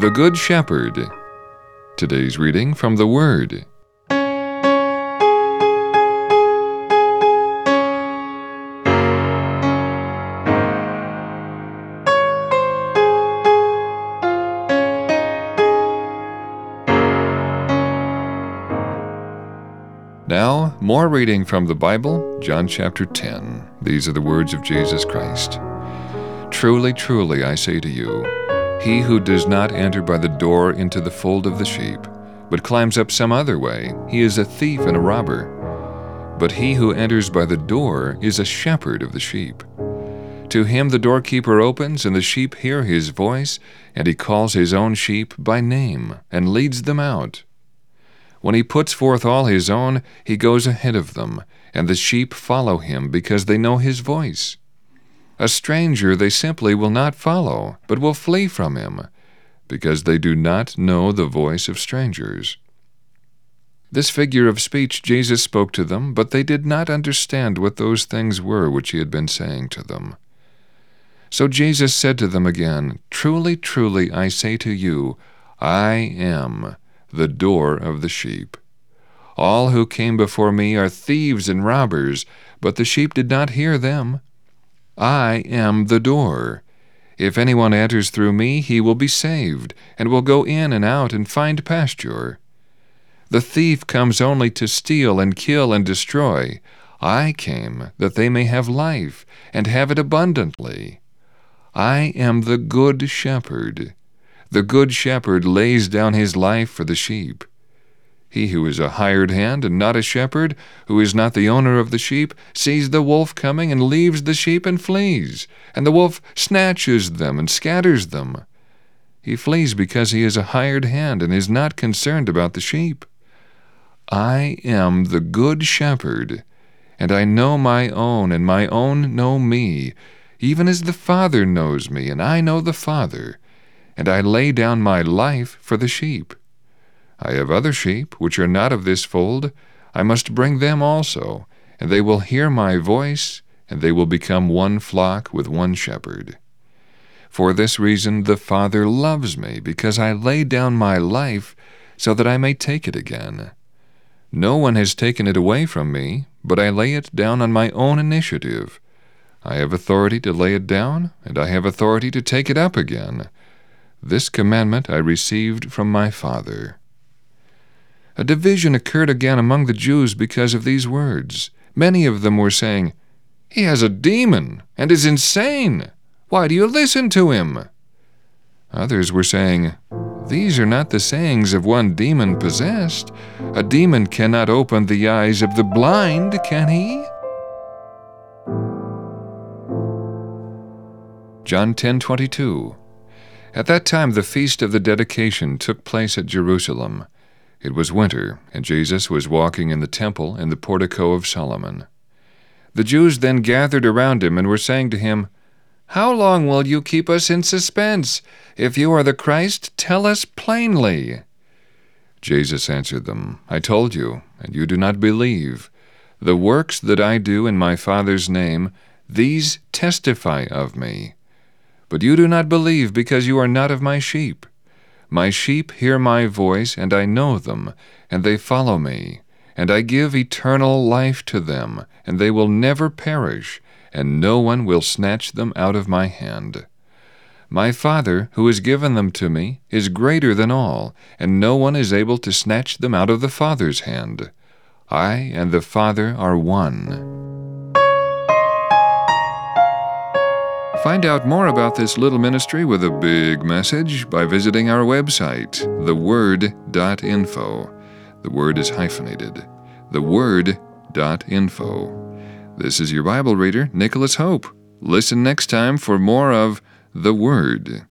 The Good Shepherd. Today's reading from the Word. Now, more reading from the Bible, John chapter 10. These are the words of Jesus Christ. Truly, truly, I say to you, he who does not enter by the door into the fold of the sheep, but climbs up some other way, he is a thief and a robber. But he who enters by the door is a shepherd of the sheep. To him the doorkeeper opens, and the sheep hear his voice, and he calls his own sheep by name, and leads them out. When he puts forth all his own, he goes ahead of them, and the sheep follow him because they know his voice. A stranger they simply will not follow, but will flee from him, because they do not know the voice of strangers. This figure of speech Jesus spoke to them, but they did not understand what those things were which he had been saying to them. So Jesus said to them again, Truly, truly, I say to you, I am the door of the sheep. All who came before me are thieves and robbers, but the sheep did not hear them. I am the door. If anyone enters through me, he will be saved, and will go in and out and find pasture. The thief comes only to steal and kill and destroy. I came that they may have life, and have it abundantly. I am the good shepherd. The good shepherd lays down his life for the sheep. He who is a hired hand and not a shepherd, who is not the owner of the sheep, sees the wolf coming and leaves the sheep and flees, and the wolf snatches them and scatters them. He flees because he is a hired hand and is not concerned about the sheep. I am the good shepherd, and I know my own, and my own know me, even as the Father knows me, and I know the Father, and I lay down my life for the sheep. I have other sheep which are not of this fold. I must bring them also, and they will hear my voice, and they will become one flock with one shepherd. For this reason the Father loves me, because I lay down my life so that I may take it again. No one has taken it away from me, but I lay it down on my own initiative. I have authority to lay it down, and I have authority to take it up again. This commandment I received from my Father. A division occurred again among the Jews because of these words. Many of them were saying, He has a demon and is insane. Why do you listen to him? Others were saying, These are not the sayings of one demon-possessed. A demon cannot open the eyes of the blind, can he? John 10:22. At that time the feast of the dedication took place at Jerusalem. It was winter, and Jesus was walking in the temple in the portico of Solomon. The Jews then gathered around him and were saying to him, How long will you keep us in suspense? If you are the Christ, tell us plainly. Jesus answered them, I told you, and you do not believe. The works that I do in my Father's name, these testify of me. But you do not believe because you are not of my sheep. My sheep hear my voice, and I know them, and they follow me. And I give eternal life to them, and they will never perish, and no one will snatch them out of my hand. My Father, who has given them to me, is greater than all, and no one is able to snatch them out of the Father's hand. I and the Father are one. Find out more about this little ministry with a big message by visiting our website, theword.info. The word is hyphenated. theword.info. This is your Bible reader, Nicholas Hope. Listen next time for more of The Word.